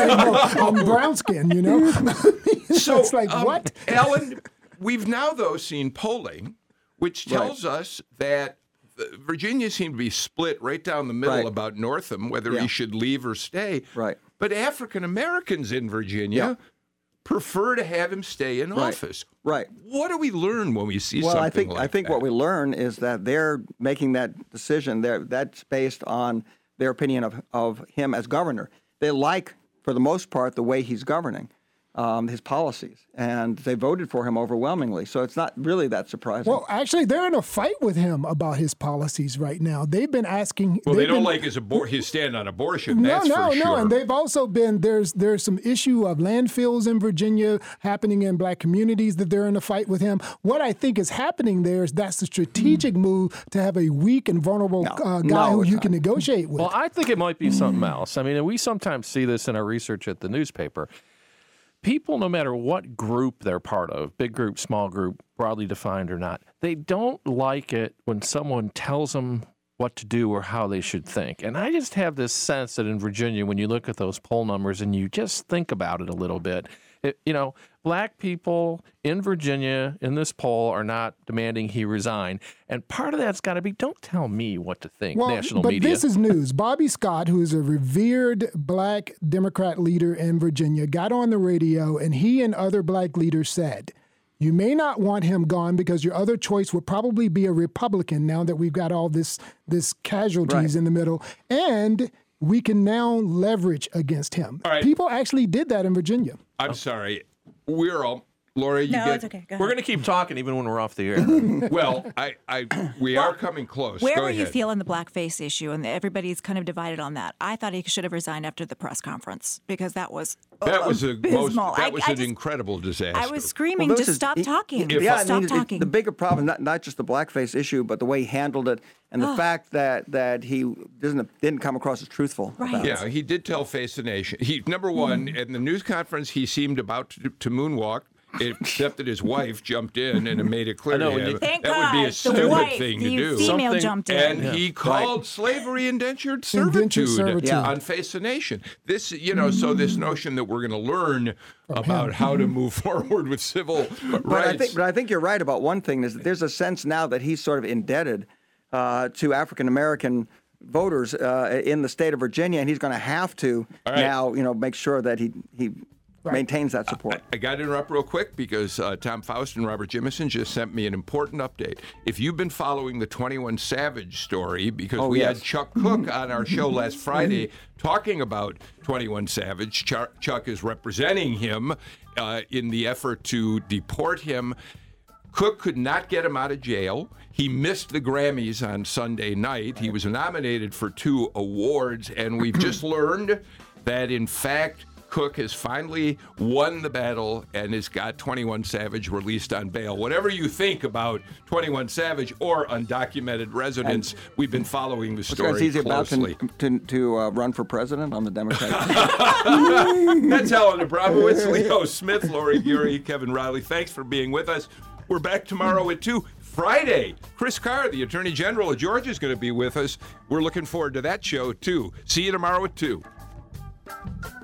I'm brown skin, you know. so it's like um, what? Alan, we've now though seen polling which tells right. us that Virginia seemed to be split right down the middle right. about Northam, whether yeah. he should leave or stay. Right. But African Americans in Virginia yeah. prefer to have him stay in right. office. Right. What do we learn when we see well, something I think, like I think that? what we learn is that they're making that decision. They're, that's based on their opinion of, of him as governor. They like, for the most part, the way he's governing. Um, his policies, and they voted for him overwhelmingly. So it's not really that surprising. Well, actually, they're in a fight with him about his policies right now. They've been asking. Well, they don't been, like his, abor- his stand on abortion. No, that's no, for no. sure. And they've also been there's there's some issue of landfills in Virginia happening in black communities that they're in a fight with him. What I think is happening there is that's a strategic move to have a weak and vulnerable no, uh, guy no, who you not. can negotiate with. Well, I think it might be something else. I mean, we sometimes see this in our research at the newspaper. People, no matter what group they're part of, big group, small group, broadly defined or not, they don't like it when someone tells them what to do or how they should think. And I just have this sense that in Virginia, when you look at those poll numbers and you just think about it a little bit, it, you know, black people in Virginia in this poll are not demanding he resign. And part of that's got to be, don't tell me what to think, well, national but media. This is news. Bobby Scott, who is a revered black Democrat leader in Virginia, got on the radio and he and other black leaders said, you may not want him gone because your other choice would probably be a Republican now that we've got all this this casualties right. in the middle. And we can now leverage against him. All right. People actually did that in Virginia. I'm sorry. We're all... Laura, you no, get... it's okay. Go We're ahead. going to keep talking even when we're off the air. Well, I, I, we well, are coming close. Where Go were ahead. you feeling the blackface issue? And everybody's kind of divided on that. I thought he should have resigned after the press conference because that was That was a most, abysmal. that I, was I an just, incredible disaster. I was screaming, well, just is, stop he, talking. He, yeah, stop I mean, talking. It, the bigger problem, not, not just the blackface issue, but the way he handled it and the oh. fact that, that he didn't, didn't come across as truthful. Right. About Yeah, it. he did tell Face the Nation. He Number one, mm. in the news conference, he seemed about to, to moonwalk. Except that his wife jumped in and made it clear I know, to him Thank that God, would be a the stupid wife, thing the to do. female Something, jumped in. And yeah. he called right. slavery indentured Indentured servitude, servitude. Yeah. on Face the Nation. This, you know, so this notion that we're going to learn about him. how to move forward with civil But rights. I think, but I think you're right about one thing. Is that there's a sense now that he's sort of indebted uh, to African American voters uh, in the state of Virginia, and he's going to have to All right. now, you know, make sure that he he right. maintains that support. I, I got to interrupt real quick because uh, Tom Faust and Robert Jimison just sent me an important update. If you've been following the twenty-one Savage story, because oh, we yes. had Chuck Cook on our show last Friday talking about twenty-one Savage, Chuck, Chuck is representing him uh, in the effort to deport him. Cook could not get him out of jail. He missed the Grammys on Sunday night. He was nominated for two awards, and we've just learned that, in fact, Cook has finally won the battle and has got twenty-one Savage released on bail. Whatever you think about twenty-one Savage or undocumented residents, and we've been following the story he's closely. about to, to, to uh, run for president on the Democratic That's Helen Abramowitz, Leo Smith, Lori Geary, Kevin Riley. Thanks for being with us. We're back tomorrow at two. Friday, Chris Carr, the Attorney General of Georgia, is going to be with us. We're looking forward to that show, too. See you tomorrow at two.